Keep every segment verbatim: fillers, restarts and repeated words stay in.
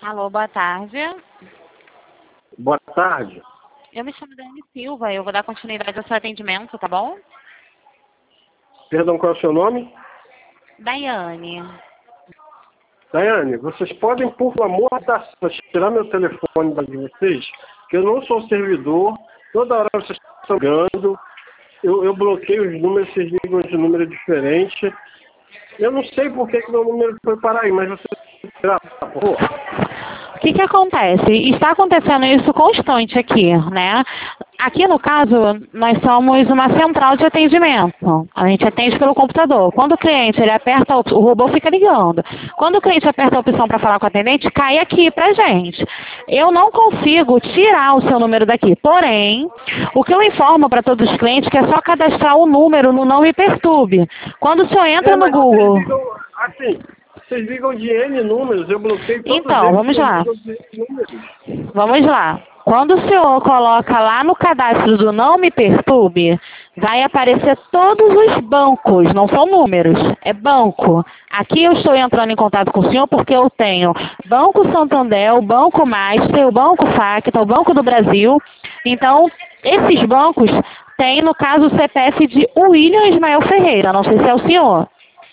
Alô, boa tarde. Boa tarde. Eu me chamo Dani Silva, eu vou dar continuidade ao seu atendimento, tá bom? Perdão, qual é o seu nome? Daiane. Daiane, vocês podem, por amor da Deus, tirar meu telefone de vocês, que eu não sou servidor, toda hora vocês estão ligando, eu, eu bloqueio os números, vocês ligam de número diferente. Eu não sei por que, que meu número foi parar aí, mas vocês tirar, por favor. O que que acontece? Está acontecendo isso constante aqui, né? Aqui no caso, nós somos uma central de atendimento. A gente atende pelo computador. Quando o cliente ele aperta, o robô fica ligando. Quando o cliente aperta a opção para falar com o atendente, cai aqui pra gente. Eu não consigo tirar o seu número daqui. Porém, o que eu informo para todos os clientes é que é só cadastrar o número no Não Me Perturbe. Quando o senhor entra É, no mas Google... Vocês ligam, assim, vocês ligam de N números, eu bloqueei todos Então, eles. vamos lá. De N números. Vamos lá. Quando o senhor coloca lá no cadastro do Não Me Perturbe, vai aparecer todos os bancos, não são números, é banco. Aqui eu estou entrando em contato com o senhor porque eu tenho Banco Santander, o Banco Master, o Banco Facta, o Banco do Brasil. Então, esses bancos têm, no caso, o C P F de William Ismael Ferreira, não sei se é o senhor.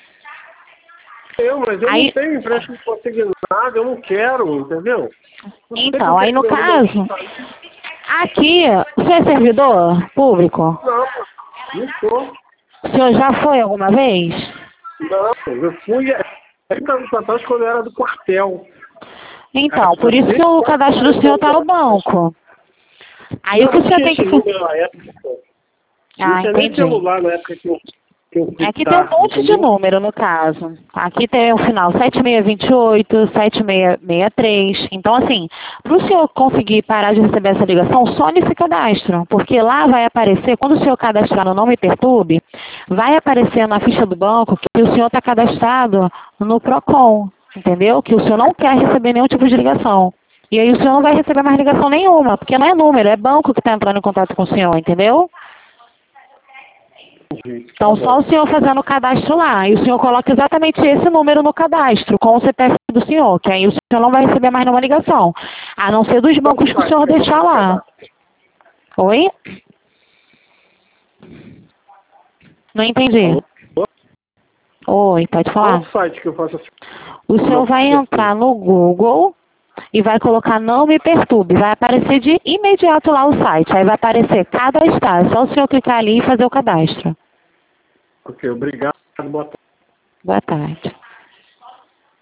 Eu, mas eu Aí... não tenho empréstimo consignado, eu não quero, entendeu? Não sei Então, por que aí no meu número caso, tá aí. aqui, você é servidor público? Não, não sou. O senhor já foi alguma vez? Não, eu fui trinta anos atrás quando eu era do quartel. Então, por isso que o cadastro do senhor está no banco. Aí o que o senhor tem que fazer? Não Ah, tinha nem entendi. celular na época que eu, que eu fui. Aqui tem um monte de número, no caso. Aqui tem o final sete seis dois oito, sete seis seis três. Então, assim, para o senhor conseguir parar de receber essa ligação, só nesse cadastro. Porque lá vai aparecer, quando o senhor cadastrar no Não Me Perturbe, vai aparecer na ficha do banco que o senhor está cadastrado no Procon. Entendeu? Que o senhor não quer receber nenhum tipo de ligação. E aí o senhor não vai receber mais ligação nenhuma, porque não é número, é banco que está entrando em contato com o senhor, entendeu? Então, só o senhor fazendo o cadastro lá. E o senhor coloca exatamente esse número no cadastro, com o C P F do senhor, que aí o senhor não vai receber mais nenhuma ligação. A não ser dos bancos que o senhor deixar lá. Oi? Não entendi. Oi, pode falar. Qual site que eu faço assim? O senhor vai entrar no Google e vai colocar Não Me Perturbe. Vai aparecer de imediato lá o site. Aí vai aparecer cadastrar. É só o senhor clicar ali e fazer o cadastro. Ok, obrigado. Boa tarde. Boa tarde.